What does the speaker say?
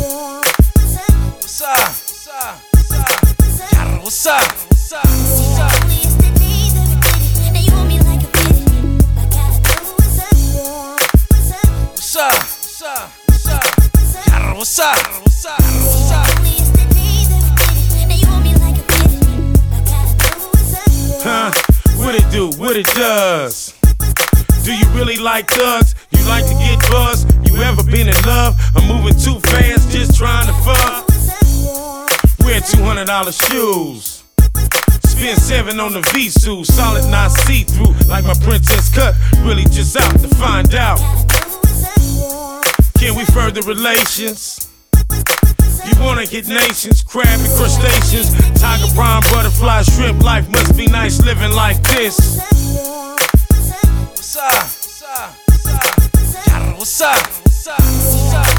What's up? What's up? What's up? What's up? What's up? What's up? What's up? What's up? What's up? What's up? What's up? Huh? What it do? What it does? Do you really like thugs? You like to get buzzed? You ever been in love? Or moving too fast, just trying to fuck? Wear $200 shoes. Spend 7 on the V-suit. Solid, not see-through. Like my princess cut. Really just out to find out. Can we further relations? You wanna hit nations, crab and crustaceans, tiger, prawn, butterfly, shrimp. Life must be nice living like this. What's up? What's up? What's up? What's up? What's up?